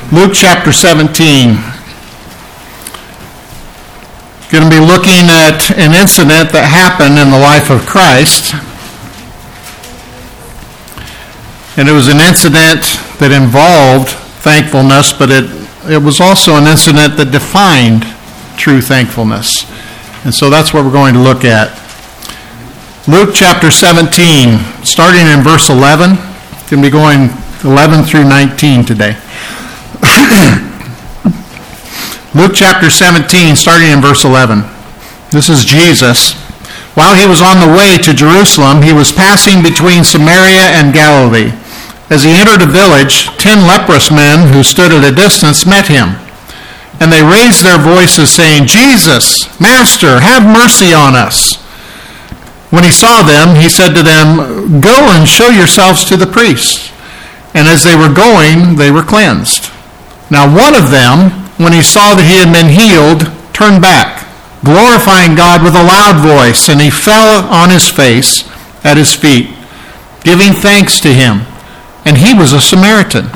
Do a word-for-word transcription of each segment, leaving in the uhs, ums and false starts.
Luke chapter seventeen. Going to be looking at an incident that happened in the life of Christ. And it was an incident that involved thankfulness, but it, it was also an incident that defined true thankfulness. And so that's what we're going to look at. Luke chapter seventeen, starting in verse eleven. Going to be going eleven through nineteen today. Luke chapter seventeen, starting in verse eleven. This is Jesus. While he was on the way to Jerusalem, he was passing between Samaria and Galilee. As he entered a village, ten leprous men who stood at a distance met him. And they raised their voices, saying, "Jesus, Master, have mercy on us." When he saw them, he said to them, "Go and show yourselves to the priests." And as they were going, they were cleansed. Now one of them, when he saw that he had been healed, turned back, glorifying God with a loud voice, and he fell on his face at his feet, giving thanks to him. And he was a Samaritan.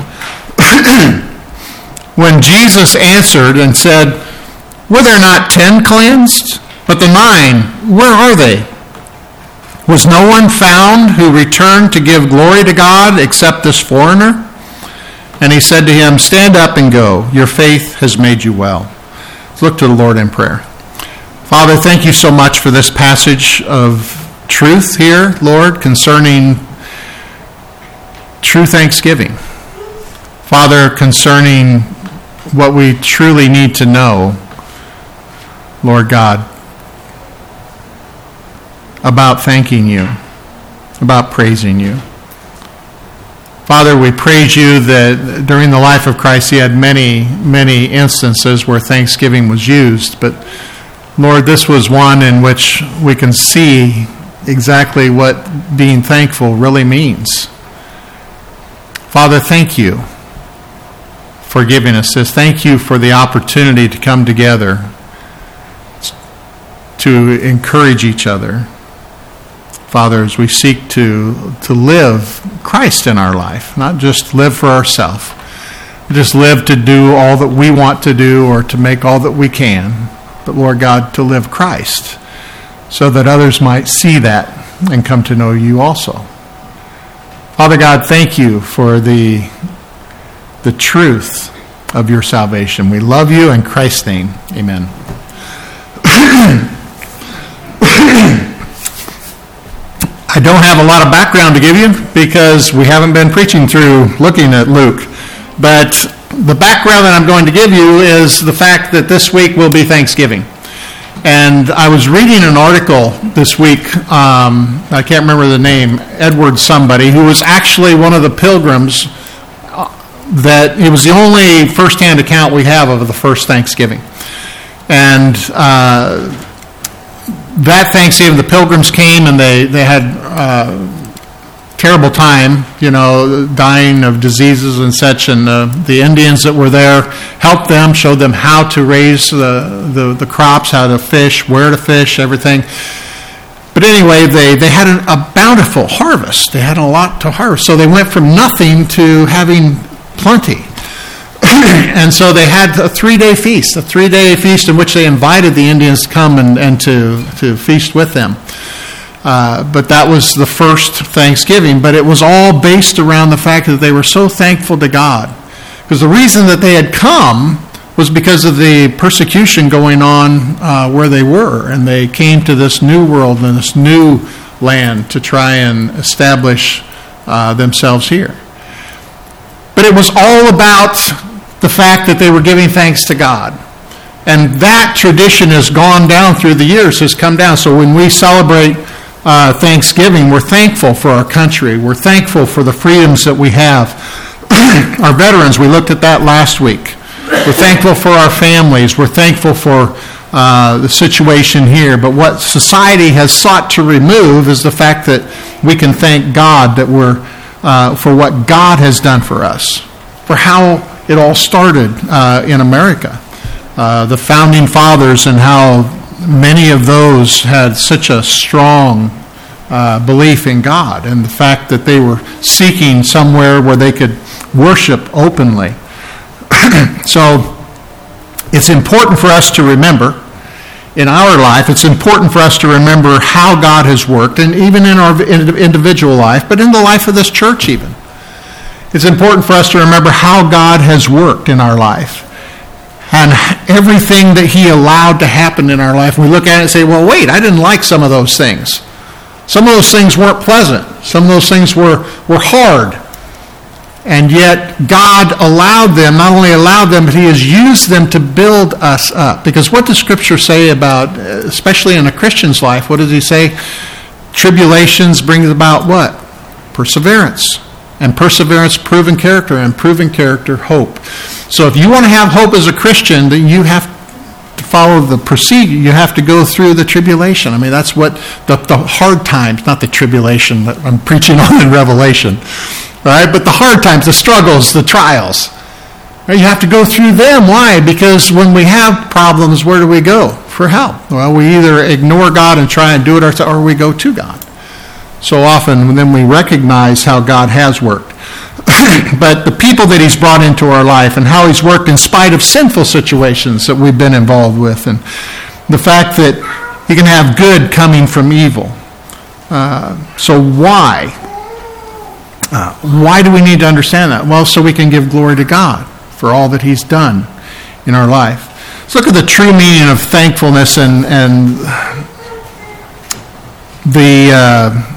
When Jesus answered and said, "Were there not ten cleansed? But the nine, where are they? Was no one found who returned to give glory to God except this foreigner?" And he said to him, "Stand up and go. Your faith has made you well." Let's look to the Lord in prayer. Father, thank you so much for this passage of truth here, Lord, concerning true thanksgiving. Father, concerning what we truly need to know, Lord God, about thanking you, about praising you. Father, we praise you that during the life of Christ, he had many, many instances where thanksgiving was used. But, Lord, this was one in which we can see exactly what being thankful really means. Father, thank you for giving us this. Thank you for the opportunity to come together to encourage each other. Father, as we seek to, to live Christ in our life, not just live for ourselves, just live to do all that we want to do or to make all that we can, but Lord God, to live Christ so that others might see that and come to know you also. Father God, thank you for the, the truth of your salvation. We love you in Christ's name. Amen. I don't have a lot of background to give you because we haven't been preaching through looking at Luke. But the background that I'm going to give you is the fact that this week will be Thanksgiving. And I was reading an article this week, um, I can't remember the name, Edward somebody, who was actually one of the pilgrims that, it was the only first-hand account we have of the first Thanksgiving. And uh, that Thanksgiving, the pilgrims came and they, they had uh, terrible time, you know, dying of diseases and such. And uh, the Indians that were there helped them, showed them how to raise the, the, the crops, how to fish, where to fish, everything. But anyway, they, they had an, a bountiful harvest. They had a lot to harvest. So they went from nothing to having plenty. And so they had a three-day feast, a three-day feast in which they invited the Indians to come and, and to, to feast with them. Uh, but that was the first Thanksgiving. But it was all based around the fact that they were so thankful to God. Because the reason that they had come was because of the persecution going on uh, where they were. And they came to this new world and this new land to try and establish uh, themselves here. But it was all about the fact that they were giving thanks to God. And that tradition has gone down through the years, has come down. So when we celebrate uh, Thanksgiving, we're thankful for our country. We're thankful for the freedoms that we have. Our veterans, we looked at that last week. We're thankful for our families. We're thankful for uh, the situation here. But what society has sought to remove is the fact that we can thank God that we're uh, for what God has done for us, for how it all started uh, in America. Uh, the founding fathers and how many of those had such a strong uh, belief in God and the fact that they were seeking somewhere where they could worship openly. So it's important for us to remember in our life, it's important for us to remember how God has worked, and even in our individual life, but in the life of this church even. It's important for us to remember how God has worked in our life and everything that he allowed to happen in our life. We look at it and say, well, wait, I didn't like some of those things. Some of those things weren't pleasant. Some of those things were, were hard. And yet God allowed them, not only allowed them, but he has used them to build us up. Because what does Scripture say about, especially in a Christian's life, what does he say? Tribulations brings about what? Perseverance. And perseverance, proven character, and proven character, hope. So if you want to have hope as a Christian, then you have to follow the procedure. You have to go through the tribulation. I mean, that's what the, the hard times, not the tribulation that I'm preaching on in Revelation. Right? But the hard times, the struggles, the trials. Right? You have to go through them. Why? Because when we have problems, where do we go for help? Well, we either ignore God and try and do it ourselves, or we go to God. So often, then we recognize how God has worked. But the people that he's brought into our life and how he's worked in spite of sinful situations that we've been involved with, and the fact that he can have good coming from evil. Uh, so why? Uh, why do we need to understand that? Well, so we can give glory to God for all that he's done in our life. Let's look at the true meaning of thankfulness and, and the, uh,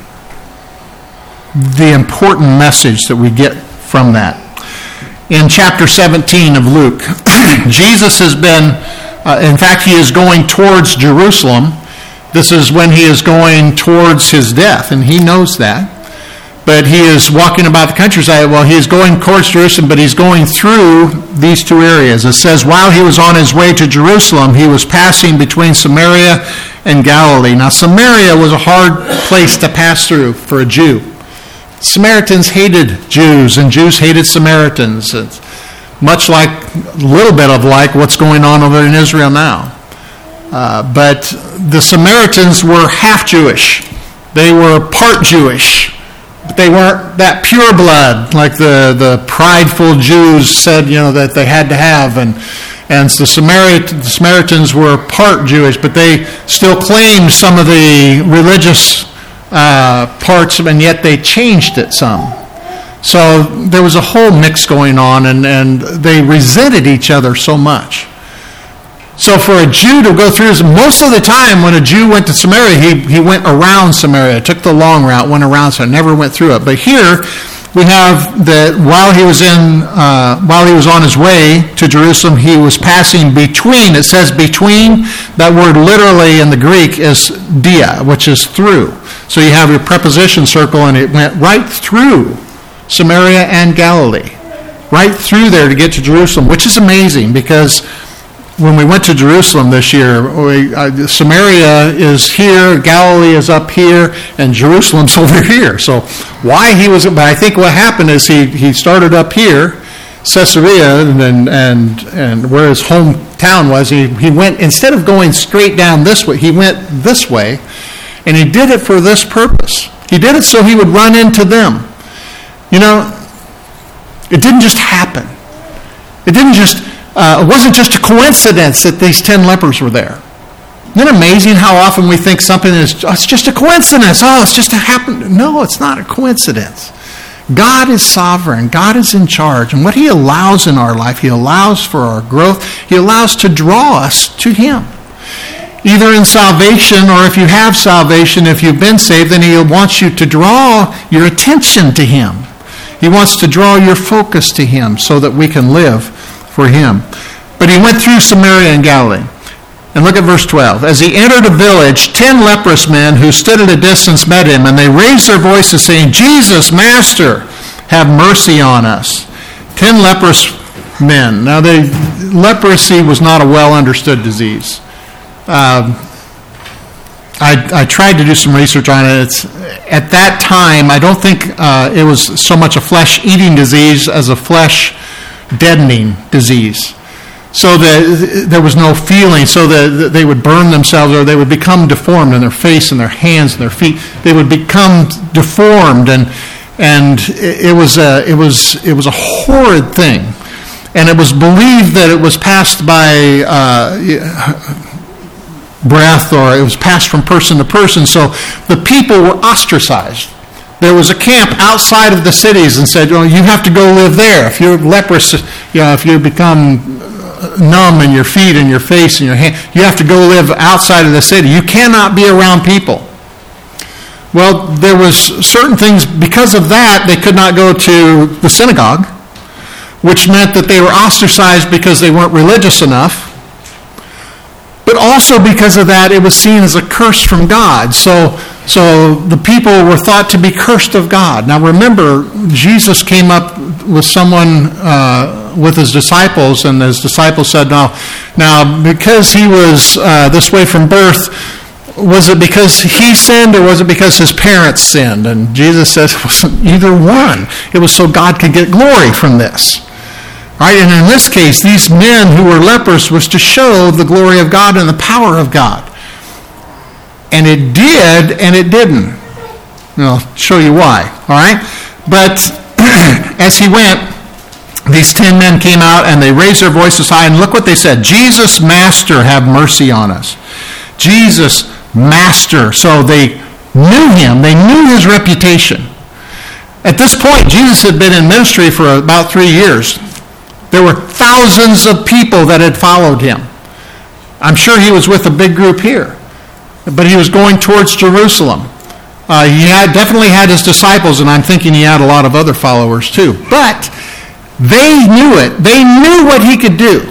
the important message that we get from that. In chapter seventeen of Luke, Jesus has been, uh, in fact, he is going towards Jerusalem. This is when he is going towards his death, and he knows that. But he is walking about the countryside. Well, he is going towards Jerusalem, but he's going through these two areas. It says, while he was on his way to Jerusalem, he was passing between Samaria and Galilee. Now, Samaria was a hard place to pass through for a Jew. Samaritans hated Jews, and Jews hated Samaritans. It's much like, a little bit of like what's going on over in Israel now. Uh, but the Samaritans were half Jewish. They were part Jewish. But they weren't that pure blood like the, the prideful Jews said, you know, that they had to have. And and the, Samarit- the Samaritans were part Jewish, but they still claimed some of the religious uh, parts, and yet they changed it some. So there was a whole mix going on, and, and they resented each other so much. So for a Jew to go through, most of the time when a Jew went to Samaria, he, he went around Samaria, took the long route, went around, so never went through it. But here we have that while he was in, uh, while he was on his way to Jerusalem, he was passing between. It says between. That word literally in the Greek is dia, which is through. So you have your preposition circle, and it went right through Samaria and Galilee, right through there to get to Jerusalem, which is amazing because when we went to Jerusalem this year, we, uh, Samaria is here, Galilee is up here, and Jerusalem's over here. So why he was, but I think what happened is he, he started up here, Caesarea, and and and where his hometown was, he, he went, instead of going straight down this way, he went this way, and he did it for this purpose. He did it so he would run into them. You know, it didn't just happen. It didn't just... Uh, it wasn't just a coincidence that these ten lepers were there. Isn't it amazing how often we think something is, oh, it's just a coincidence. Oh, it's just a happen. No, it's not a coincidence. God is sovereign. God is in charge. And what he allows in our life, he allows for our growth. He allows to draw us to him. Either in salvation, or if you have salvation, if you've been saved, then he wants you to draw your attention to him. He wants to draw your focus to him so that we can live for him. But he went through Samaria and Galilee. And look at verse twelve. As he entered a village, ten leprous men who stood at a distance met him, and they raised their voices, saying, Jesus, Master, have mercy on us. Ten leprous men. Now, they, leprosy was not a well-understood disease. Uh, I, I tried to do some research on it. It's, at that time, I don't think uh, it was so much a flesh-eating disease as a flesh deadening disease. So that there was no feeling, so that they would burn themselves, or they would become deformed in their face and their hands and their feet. They would become deformed, and and it was a, it was it was a horrid thing. And it was believed that it was passed by uh, breath, or it was passed from person to person. So the people were ostracized. There was a camp outside of the cities and said, well, you have to go live there. If you're leprous, you know, if you become numb in your feet and your face and your hand, you have to go live outside of the city. You cannot be around people. Well, there was certain things, because of that, they could not go to the synagogue, which meant that they were ostracized because they weren't religious enough. But also because of that, it was seen as a curse from God. So, so the people were thought to be cursed of God. Now remember, Jesus came up with someone, uh, with his disciples, and his disciples said, now, now because he was uh, this way from birth, was it because he sinned, or was it because his parents sinned? And Jesus says it wasn't either one. It was so God could get glory from this. Right? And in this case, these men who were lepers was to show the glory of God and the power of God. And it did, and it didn't. And I'll show you why. All right? But as he went, these ten men came out, and they raised their voices high, and look what they said. Jesus, Master, have mercy on us. Jesus, Master. So they knew him. They knew his reputation. At this point, Jesus had been in ministry for about three years. There were thousands of people that had followed him. I'm sure he was with a big group here, but he was going towards Jerusalem. Uh, he had definitely had his disciples, and I'm thinking he had a lot of other followers too. But they knew it. They knew what he could do.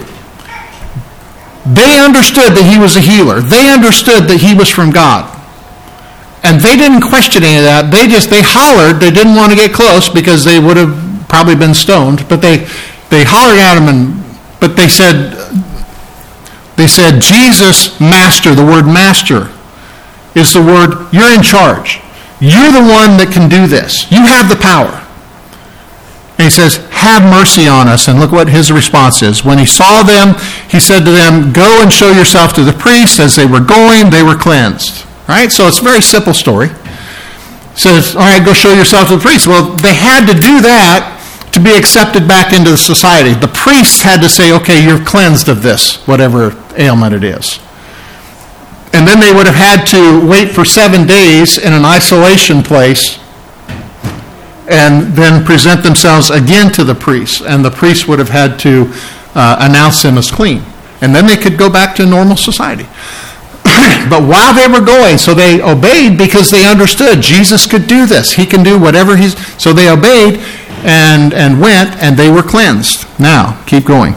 They understood that he was a healer. They understood that he was from God. And they didn't question any of that. They just, they hollered. They didn't want to get close because they would have probably been stoned. But they, they hollered at him, and but they said, they said, Jesus, Master. The word Master is the word, you're in charge. You're the one that can do this. You have the power. And he says, have mercy on us. And look what his response is. When he saw them, he said to them, go and show yourself to the priest. As they were going, they were cleansed. All right, so it's a very simple story. He says, all right, go show yourself to the priest. Well, they had to do that to be accepted back into the society. The priests had to say, okay, you're cleansed of this, whatever ailment it is. And then they would have had to wait for seven days in an isolation place and then present themselves again to the priest. And the priest would have had to uh, announce them as clean. And then they could go back to normal society. But while they were going, so they obeyed because they understood Jesus could do this. He can do whatever he's... So they obeyed and, and went, and they were cleansed. Now, keep going.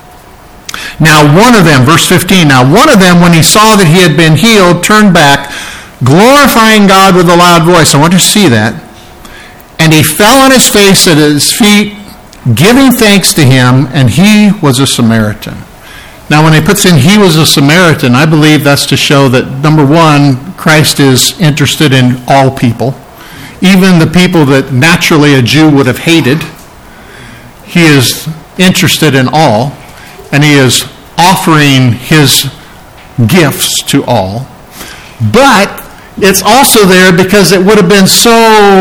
Now one of them, verse fifteen, now one of them, when he saw that he had been healed, turned back, glorifying God with a loud voice. I want you to see that. And he fell on his face at his feet, giving thanks to him, and he was a Samaritan. Now, when he puts in he was a Samaritan, I believe that's to show that, number one, Christ is interested in all people, even the people that naturally a Jew would have hated. He is interested in all, and he is offering his gifts to all. But it's also there because it would have been so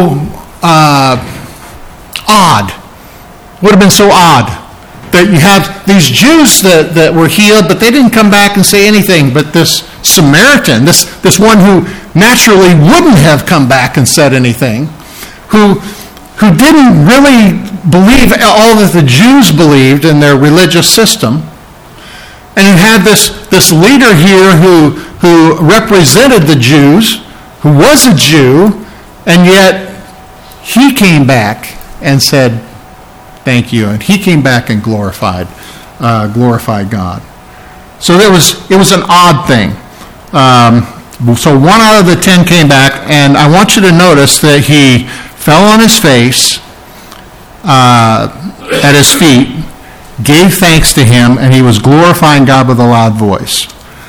uh, odd. Would have been so odd. That you have these Jews that, that were healed, but they didn't come back and say anything. But this Samaritan, this, this one who naturally wouldn't have come back and said anything, who, who didn't really believe all that the Jews believed in their religious system, and you had this, this leader here who, who represented the Jews, who was a Jew, and yet he came back and said, thank you. And he came back and glorified, uh, glorified God. So it was it was an odd thing. Um, so one out of the ten came back, and I want you to notice that he fell on his face uh, at his feet, gave thanks to him, and he was glorifying God with a loud voice.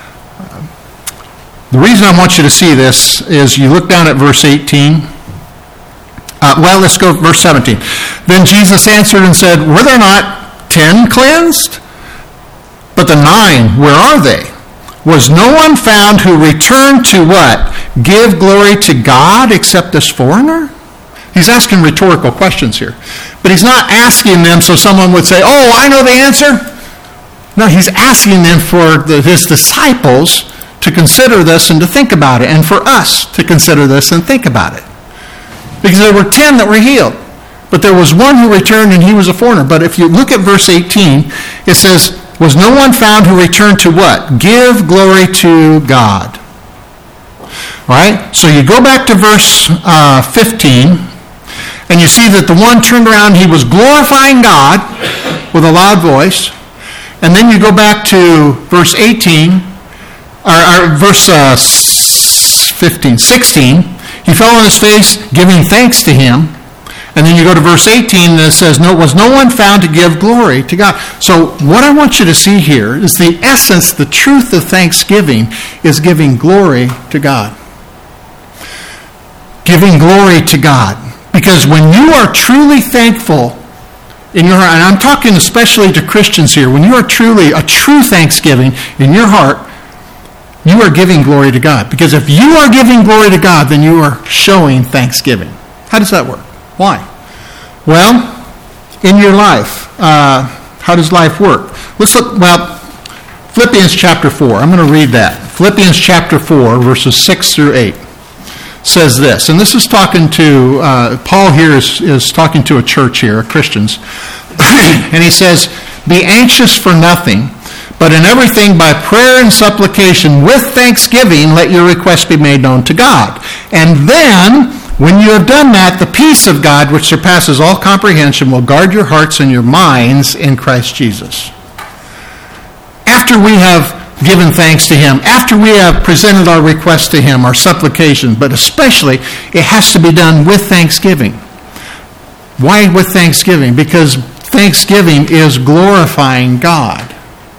The reason I want you to see this is you look down at verse eighteen. Uh, well, let's go verse seventeen. Then Jesus answered and said, were there not ten cleansed? But the nine, where are they? Was no one found who returned to what? Give glory to God except this foreigner? He's asking rhetorical questions here. But he's not asking them so someone would say, oh, I know the answer. No, he's asking them for the, his disciples to consider this and to think about it, and for us to consider this and think about it. Because there were ten that were healed, but there was one who returned and he was a foreigner. But if you look at verse eighteen, it says, was no one found who returned to what? Give glory to God. All right? So you go back to verse uh, fifteen, and you see that the one turned around, he was glorifying God with a loud voice. And then you go back to verse eighteen, or, or verse uh, fifteen, sixteen. He fell on his face, giving thanks to him. And then you go to verse eighteen, and it says, no, was no one found to give glory to God. So what I want you to see here is the essence, the truth of thanksgiving is giving glory to God. Giving glory to God. Because when you are truly thankful in your heart, and I'm talking especially to Christians here, when you are truly, a true thanksgiving in your heart, you are giving glory to God. Because if you are giving glory to God, then you are showing thanksgiving. How does that work? Why? Well, in your life, uh, how does life work? Let's look, well, Philippians chapter four. I'm going to read that. Philippians chapter four, verses six through eight. Says this, and this is talking to, uh, Paul here is, is talking to a church here, Christians, and he says, be anxious for nothing, but in everything by prayer and supplication with thanksgiving let your requests be made known to God. And then, when you have done that, the peace of God, which surpasses all comprehension, will guard your hearts and your minds in Christ Jesus. After we have given thanks to him, after we have presented our requests to him, our supplication, but especially it has to be done with thanksgiving. Why with thanksgiving? Because thanksgiving is glorifying God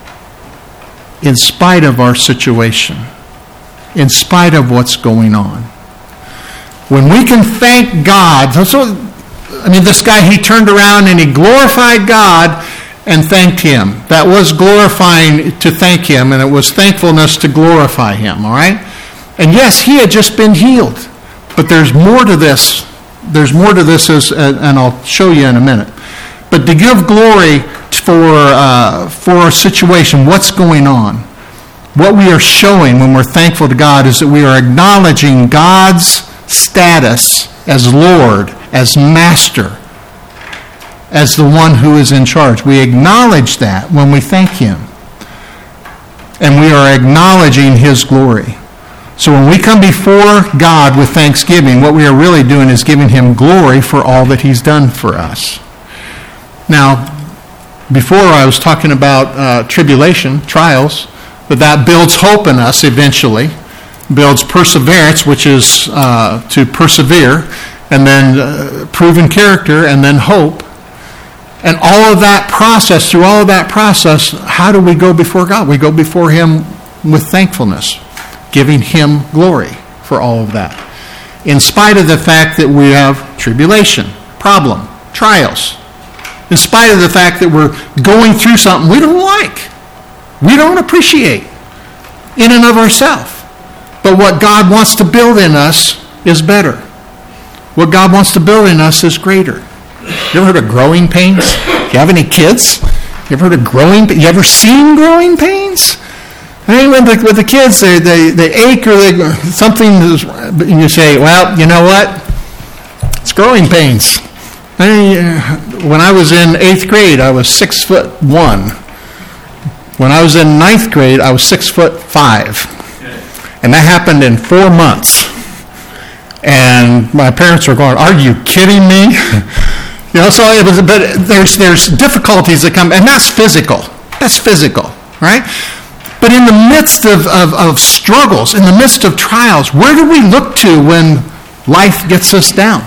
in spite of our situation, in spite of what's going on. When we can thank God, so, I mean, this guy, he turned around and he glorified God and thanked him. That was glorifying to thank him, and it was thankfulness to glorify him, all right? And yes, he had just been healed, but there's more to this. There's more to this, as, and I'll show you in a minute. But to give glory for, uh, for our situation, what's going on, what we are showing when we're thankful to God is that we are acknowledging God's status as Lord, as Master, as the one who is in charge. We acknowledge that when we thank him. And we are acknowledging his glory. So when we come before God with thanksgiving, what we are really doing is giving him glory for all that he's done for us. Now, before I was talking about uh, tribulation, trials, but that builds hope in us eventually, builds perseverance, which is uh, to persevere, and then uh, proven character, and then hope. And all of that process, through all of that process, how do we go before God? We go before him with thankfulness, giving him glory for all of that. In spite of the fact that we have tribulation, problem, trials. In spite of the fact that we're going through something we don't like, we don't appreciate in and of ourselves. But what God wants to build in us is better. What God wants to build in us is greater. You ever heard of growing pains? Do you have any kids? You ever heard of growing pains? You ever seen growing pains? I mean, with the, with the kids, they, they, they ache or they, something, is, and you say, well, you know what? It's growing pains. I mean, when I was in eighth grade, I was six foot one. When I was in ninth grade, I was six foot five. And that happened in four months. And my parents were going, are you kidding me? You know, so it was, but there's there's difficulties that come, and that's physical. That's physical, right? But in the midst of, of, of struggles, in the midst of trials, where do we look to when life gets us down?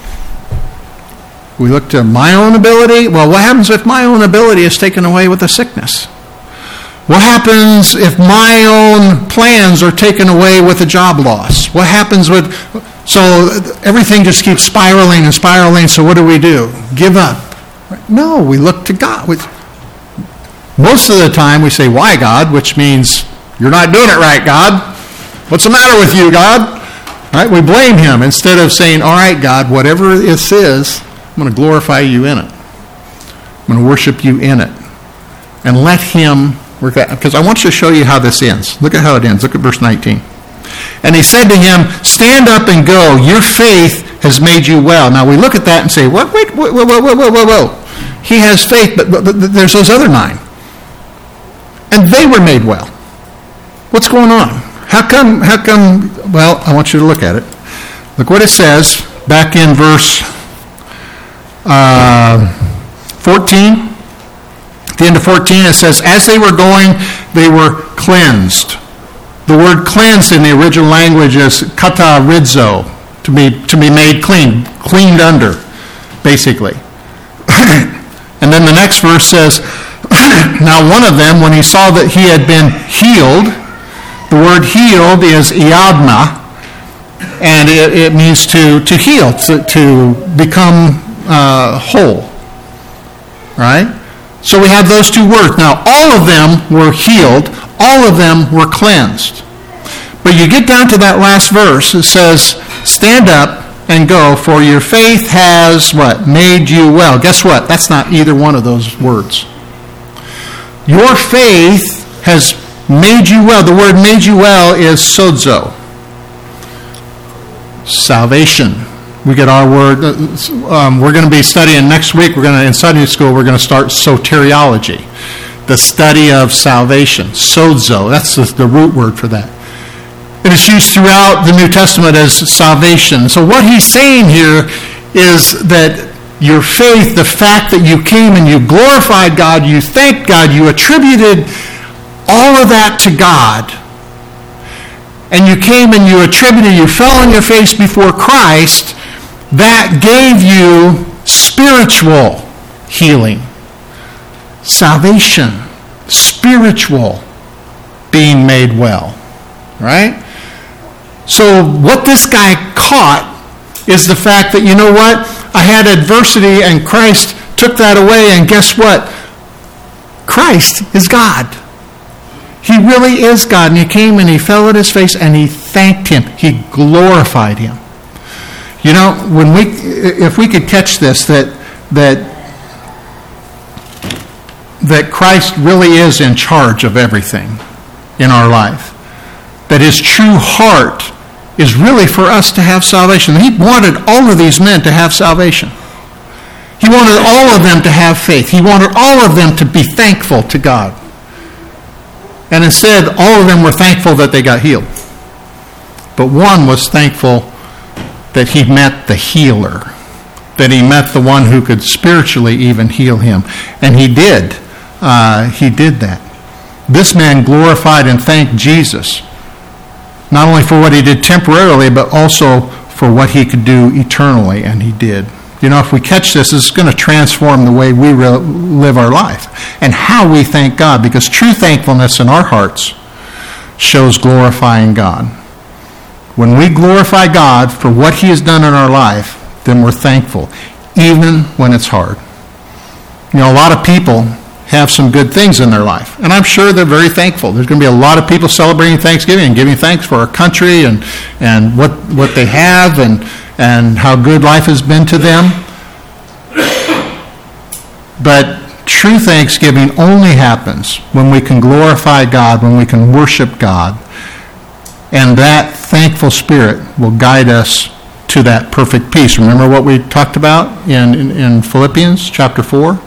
We look to my own ability. Well, what happens if my own ability is taken away with a sickness? What happens if my own plans are taken away with a job loss? What happens with... So everything just keeps spiraling and spiraling, so what do we do? Give up. No, we look to God. Most of the time we say, why, God? Which means, you're not doing it right, God. What's the matter with you, God? Right? We blame him instead of saying, all right, God, whatever this is, I'm going to glorify you in it. I'm going to worship you in it. And let him work that. Because I want you to show you how this ends. Look at how it ends. Look at verse nineteen. And he said to him, stand up and go. Your faith has made you well. Now we look at that and say, what? Wait, wait, whoa, whoa, whoa, whoa, whoa. He has faith, but, but, but there's those other nine. And they were made well. What's going on? How come, how come, well, I want you to look at it. Look what it says back in verse uh, fourteen. At the end of fourteen, it says, as they were going, they were cleansed. The word cleansed in the original language is katarizo, to be, to be made clean, cleaned under, basically. And then the next verse says, now one of them, when he saw that he had been healed, the word healed is iadma, and it, it means to, to heal, to, to become uh, whole. Right? So we have those two words. Now, all of them were healed. All of them were cleansed. But you get down to that last verse. It says, stand up and go, for your faith has, what? Made you well. Guess what? That's not either one of those words. Your faith has made you well. The word made you well is sozo. Salvation. We get our word. Um, we're going to be studying next week. We're going to, in Sunday school, we're going to start soteriology, the study of salvation. Sozo. That's the, the root word for that. It is used throughout the New Testament as salvation. So what he's saying here is that your faith, the fact that you came and you glorified God, you thanked God, you attributed all of that to God, and you came and you attributed, you fell on your face before Christ, that gave you spiritual healing, salvation, spiritual being made well, right? So what this guy caught is the fact that, you know what? I had adversity and Christ took that away, and guess what? Christ is God. He really is God. And he came and he fell at his face and he thanked him. He glorified him. You know, when we, if we could catch this, that that that Christ really is in charge of everything in our life, that his true heart is really for us to have salvation. He wanted all of these men to have salvation. He wanted all of them to have faith. He wanted all of them to be thankful to God. And instead, all of them were thankful that they got healed. But one was thankful that he met the healer, that he met the one who could spiritually even heal him. And he did. Uh, he did that. This man glorified and thanked Jesus, not only for what he did temporarily, but also for what he could do eternally, and he did. You know, if we catch this, it's going to transform the way we re- live our life and how we thank God, because true thankfulness in our hearts shows glorifying God. When we glorify God for what he has done in our life, then we're thankful, even when it's hard. You know, a lot of people have some good things in their life, and I'm sure they're very thankful. There's going to be a lot of people celebrating Thanksgiving and giving thanks for our country and, and what, what they have and, and how good life has been to them. But true thanksgiving only happens when we can glorify God, when we can worship God, and that thankful spirit will guide us to that perfect peace. Remember what we talked about in, in, in Philippians chapter four?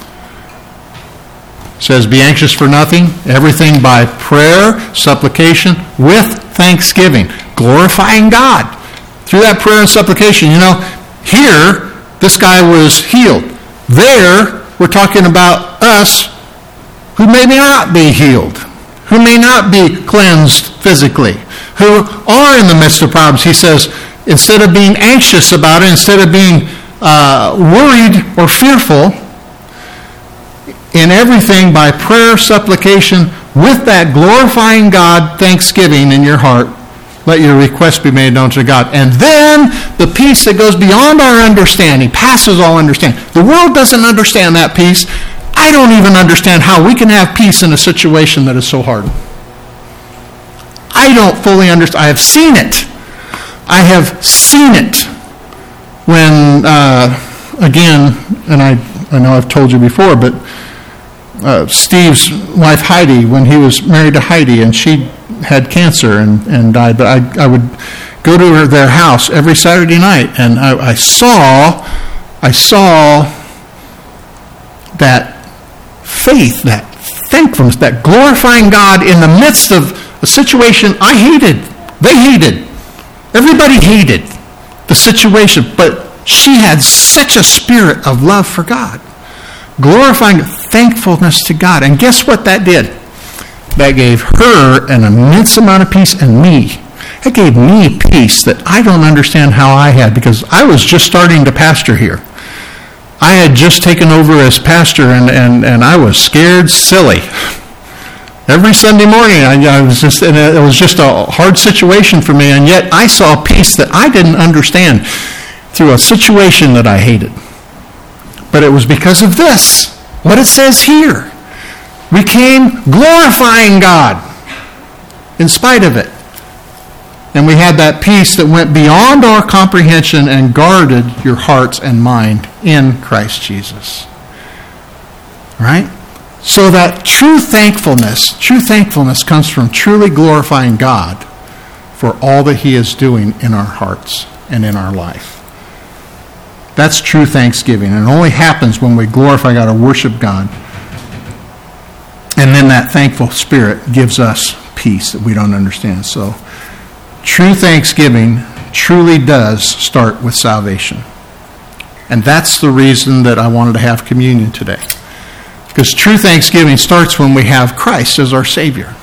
It says, be anxious for nothing, everything by prayer, supplication, with thanksgiving, glorifying God through that prayer and supplication. You know, here, this guy was healed. There, we're talking about us who may not be healed, who may not be cleansed physically, who are in the midst of problems. He says, instead of being anxious about it, instead of being uh, worried or fearful, in everything by prayer, supplication, with that glorifying God thanksgiving in your heart, let your request be made known to God. And then the peace that goes beyond our understanding, passes all understanding. The world doesn't understand that peace. I don't even understand how we can have peace in a situation that is so hard. I don't fully understand. I have seen it. I have seen it when, uh, again, and I, I know I've told you before, but uh, Steve's wife Heidi, when he was married to Heidi, and she had cancer and, and died, but I, I would go to her, their house every Saturday night, and I, I saw, I saw that faith, that thankfulness, that glorifying God in the midst of a situation I hated. They hated. Everybody hated the situation, but she had such a spirit of love for God, glorifying thankfulness to God. And guess what that did? That gave her an immense amount of peace, and me. It gave me peace that I don't understand how I had, because I was just starting to pastor here. I had just taken over as pastor, and, and, and I was scared silly. Every Sunday morning, I, I was just, and it was just a hard situation for me, and yet I saw peace that I didn't understand through a situation that I hated. But it was because of this, what it says here. We came glorifying God in spite of it. And we had that peace that went beyond our comprehension and guarded your hearts and mind in Christ Jesus. Right? So that true thankfulness, true thankfulness comes from truly glorifying God for all that he is doing in our hearts and in our life. That's true thanksgiving. And it only happens when we glorify God or worship God. And then that thankful spirit gives us peace that we don't understand. So true thanksgiving truly does start with salvation. And that's the reason that I wanted to have communion today. Because true thanksgiving starts when we have Christ as our Savior.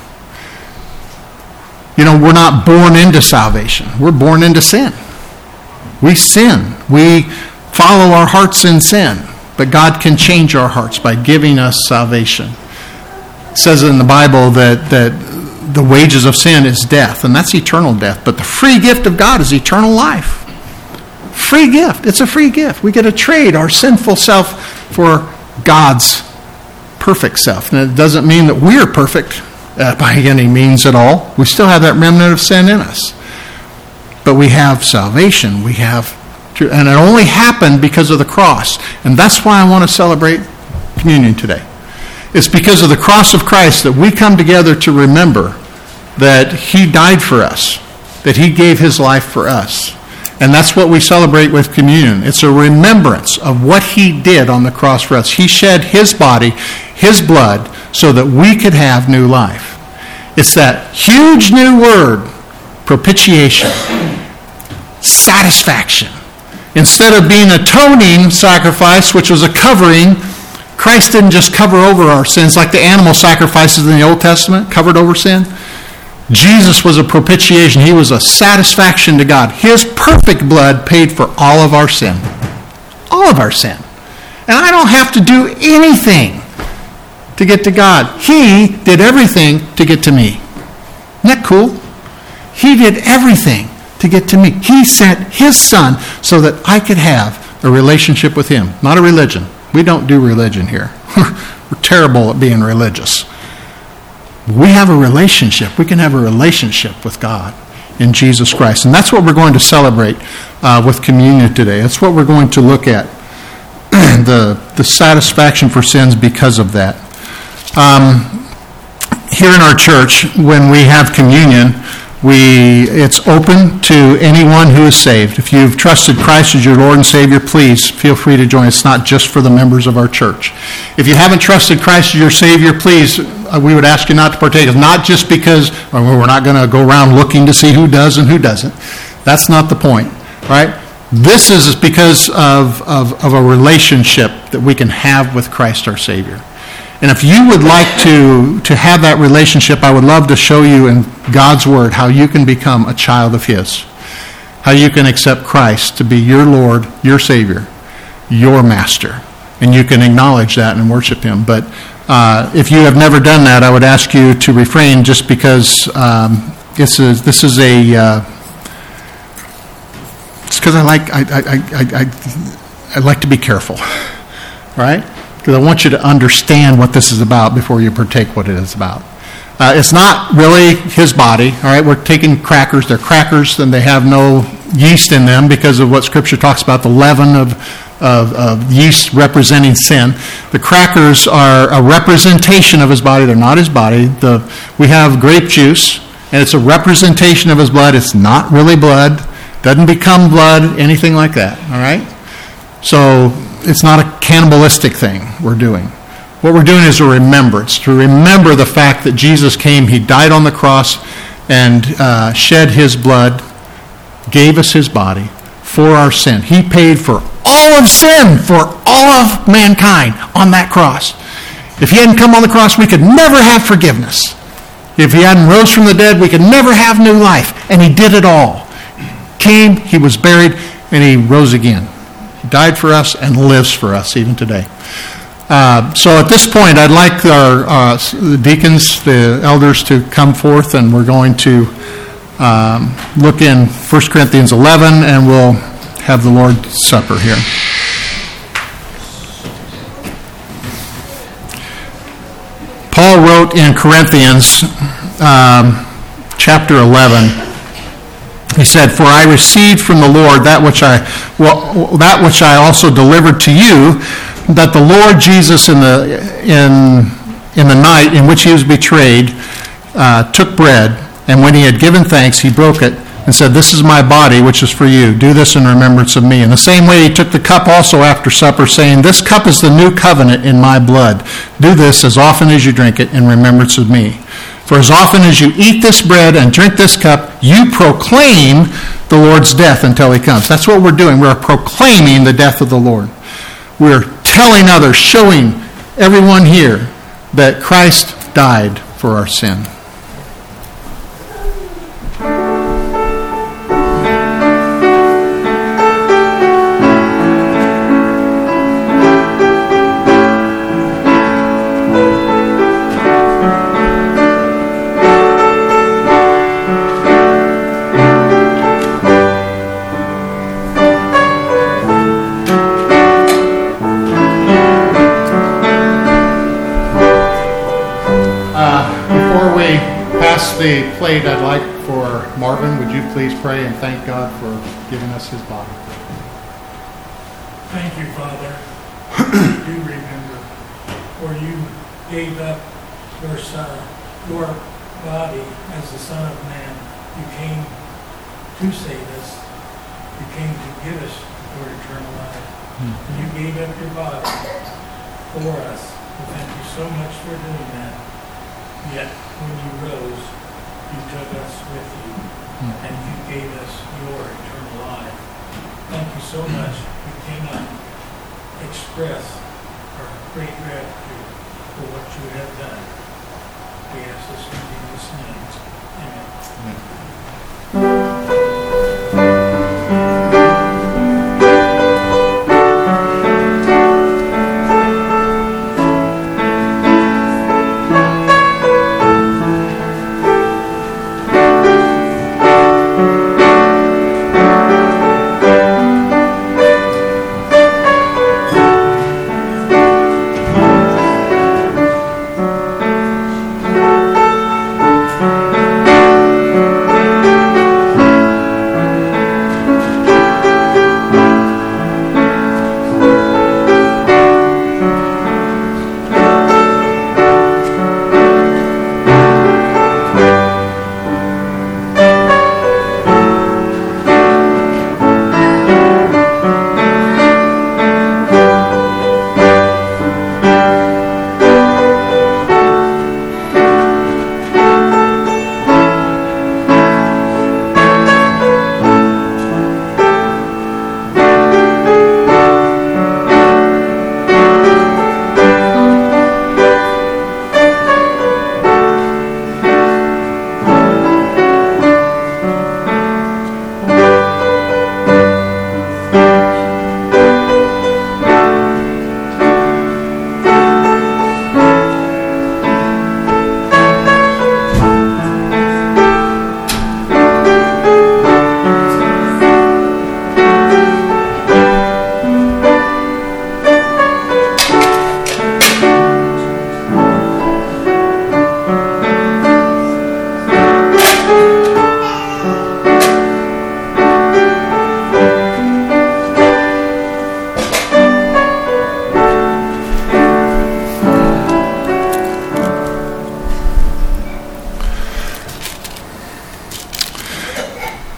You know, we're not born into salvation. We're born into sin. We sin. We follow our hearts in sin. But God can change our hearts by giving us salvation. It says in the Bible that, that the wages of sin is death, and that's eternal death. But the free gift of God is eternal life. Free gift. It's a free gift. We get to trade our sinful self for God's perfect self. And it doesn't mean that we're perfect uh, by any means at all. We still have that remnant of sin in us. But we have salvation. We have, and it only happened because of the cross. And that's why I want to celebrate communion today. It's because of the cross of Christ that we come together to remember that he died for us, that he gave his life for us. And that's what we celebrate with communion. It's a remembrance of what he did on the cross for us. He shed his body, his blood, so that we could have new life. It's that huge new word, propitiation, satisfaction. Instead of being an atoning sacrifice, which was a covering, Christ didn't just cover over our sins like the animal sacrifices in the Old Testament covered over sin. Jesus was a propitiation. He was a satisfaction to God. His perfect blood paid for all of our sin. All of our sin. And I don't have to do anything to get to God. He did everything to get to me. Isn't that cool? He did everything to get to me. He sent his son so that I could have a relationship with him. Not a religion. We don't do religion here. We're terrible at being religious. We have a relationship. We can have a relationship with God in Jesus Christ. And that's what we're going to celebrate uh, with communion today. That's what we're going to look at. the, the satisfaction for sins because of that. Um, here in our church, when we have communion, we it's open to anyone who is saved. If you've trusted Christ as your Lord and Savior, please feel free to join. It's not just for the members of our church. If you haven't trusted Christ as your Savior, please, uh, we would ask you not to partake. It's not just because or we're not going to go around looking to see who does and who doesn't. That's not the point, right? This is because of, of, of a relationship that we can have with Christ our Savior. And if you would like to, to have that relationship, I would love to show you in God's Word how you can become a child of his. How you can accept Christ to be your Lord, your Savior, your Master. And you can acknowledge that and worship him. But uh, if you have never done that, I would ask you to refrain just because um, this is, this is a... Uh, it's because I like, I, I, I, I, I like to be careful. Right? Because I want you to understand what this is about before you partake what it is about. Uh, it's not really his body, all right? We're taking crackers. They're crackers, and they have no yeast in them because of what Scripture talks about, the leaven of, of, of yeast representing sin. The crackers are a representation of his body. They're not his body. The, we have grape juice, and it's a representation of his blood. It's not really blood. Doesn't become blood, anything like that, all right? So it's not a cannibalistic thing we're doing. What we're doing is a remembrance, to remember the fact that Jesus came, he died on the cross, and uh, shed his blood, gave us his body for our sin. He paid for all of sin, for all of mankind on that cross. If he hadn't come on the cross, we could never have forgiveness. If he hadn't rose from the dead, we could never have new life. And he did it all. Came, he was buried, and he rose again. He died for us and lives for us even today. Uh, so at this point, I'd like our uh, the deacons, the elders, to come forth, and we're going to um, look in First Corinthians eleven, and we'll have the Lord's Supper here. Paul wrote in Corinthians um, chapter eleven, he said, "For I received from the Lord that which I well, that which I also delivered to you, that the Lord Jesus in the in in the night in which he was betrayed uh, took bread, and when he had given thanks, he broke it and said, 'This is my body, which is for you. Do this in remembrance of me.' In the same way, he took the cup also after supper, saying, 'This cup is the new covenant in my blood. Do this as often as you drink it in remembrance of me. For as often as you eat this bread and drink this cup, you proclaim the Lord's death until he comes.'" That's what we're doing. We're proclaiming the death of the Lord. We're telling others, showing everyone here that Christ died for our sin. The plate, I'd like for Marvin, would you please pray and thank God for giving us his body? Thank you, Father. Do remember, for you gave up your son, your body as the Son of Man. You came to save us. You came to give us your eternal life. Hmm. And you gave up your body for us. And thank you so much for doing that. Yet, when you rose, you took us with you, and you gave us your eternal life. Thank you so much. We cannot express our great gratitude for what you have done. We ask this in Jesus' name. Amen. Amen.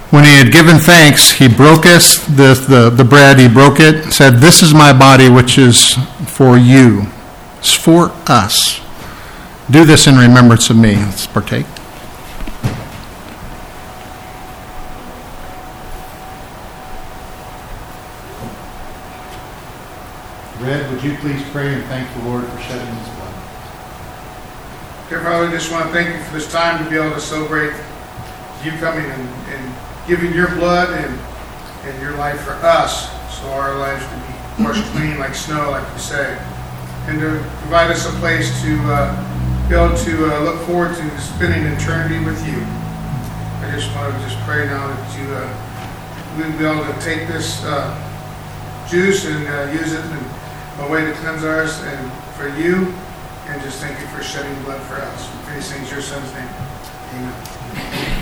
When he had given thanks, he broke us, the, the, the bread, he broke it, said, "This is my body, which is for you." It's for us. Do this in remembrance of me. Let's partake. Red, would you please pray and thank the Lord for shedding his blood? Dear Father, I just want to thank you for this time to be able to celebrate you coming and, and giving your blood and, and your life for us, so our lives can be washed clean like snow, like you say, and to provide us a place to uh, be able to uh, look forward to spending eternity with you. I just want to just pray now that you uh, we'll be able to take this uh, juice and uh, use it in a way to cleanse ours and for you, and just thank you for shedding blood for us. We pray these things in your Son's name. Amen.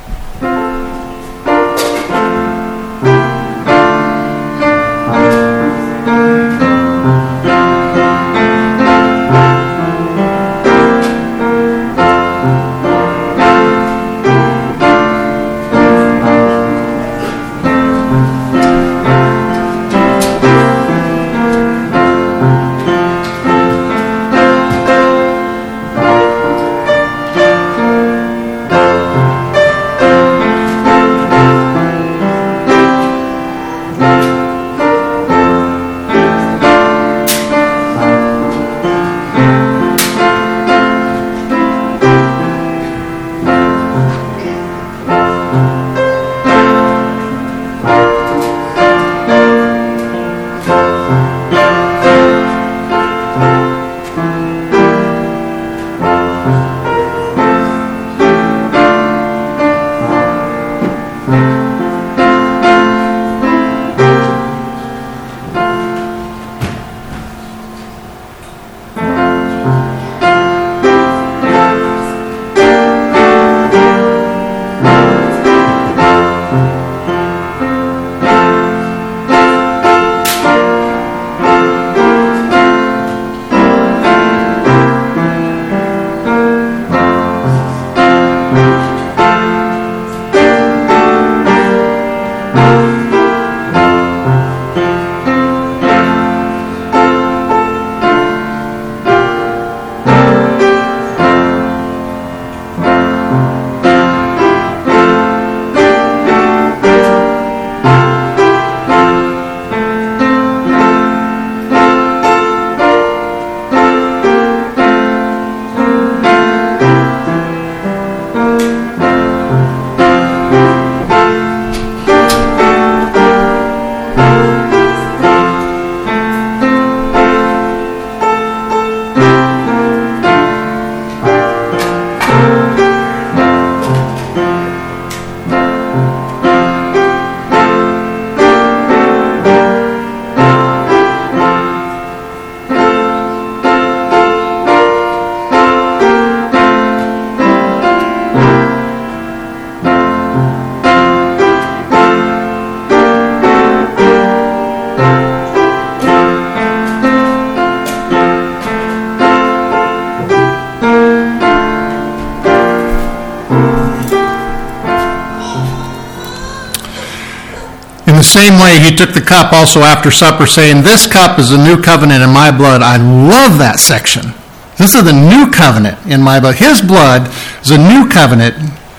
Same way he took the cup also after supper, saying, "This cup is the new covenant in my blood." I love that section. This is the new covenant in my blood. His blood is a new covenant.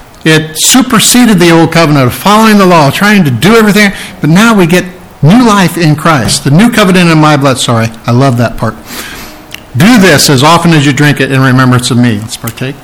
It superseded the old covenant of following the law, trying to do everything, but now we get new life in Christ. The new covenant in my blood. Sorry, I love that part. Do this as often as you drink it in remembrance of me. Let's partake.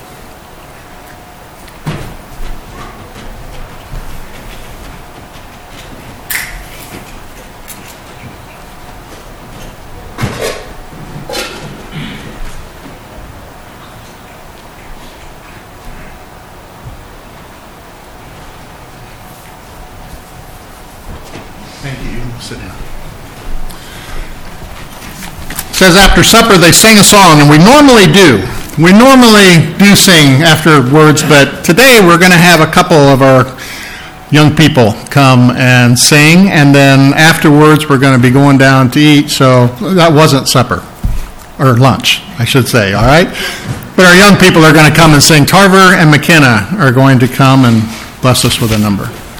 Says after supper they sing a song, and we normally do. We normally do sing afterwards, but today we're going to have a couple of our young people come and sing, and then afterwards we're going to be going down to eat, so that wasn't supper, or lunch, I should say, all right? But our young people are going to come and sing. Tarver and McKenna are going to come and bless us with a number.